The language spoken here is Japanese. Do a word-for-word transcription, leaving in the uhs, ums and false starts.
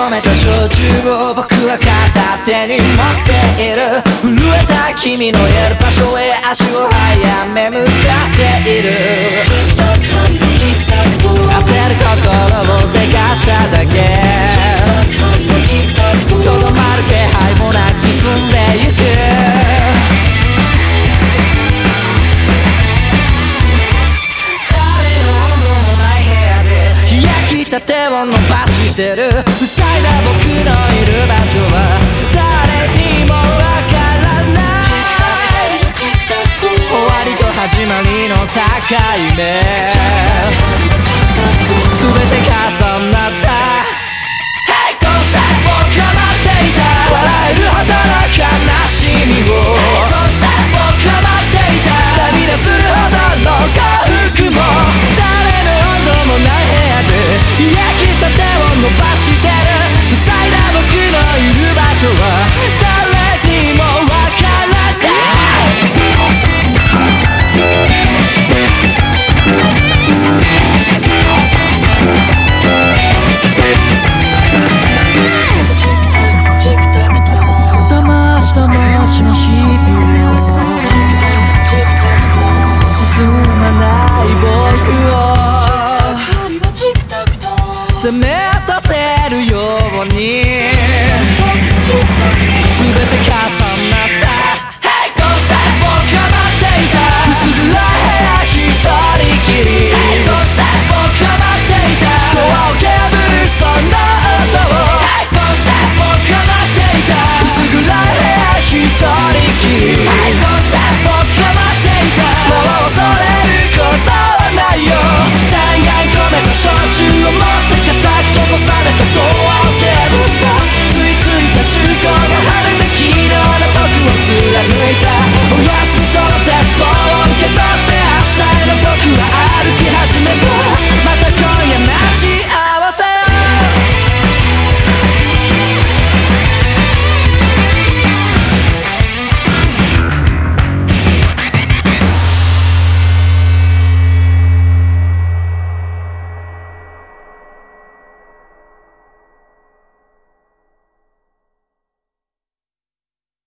めた焼酎を僕は片手に持っている。震えた君のいる場所へ足を早め向かっている。焦る心をせかしただけ、とどまる気配もなく進んでゆく。手を伸ばしてる。塞いだ僕のいる場所は誰にもわからない。終わりと始まりの境目、全て重なった。Hey どうした僕は待っていた。笑えるほどの悲しみを。Hey どうした僕は待っていた。涙するほどの幸福も。誰の温度もない部屋で焼きたてを伸ばしてる。塞いだ僕のいる場所は誰にもわからない。魂魂の日々を進まない僕を責め立てるように全て重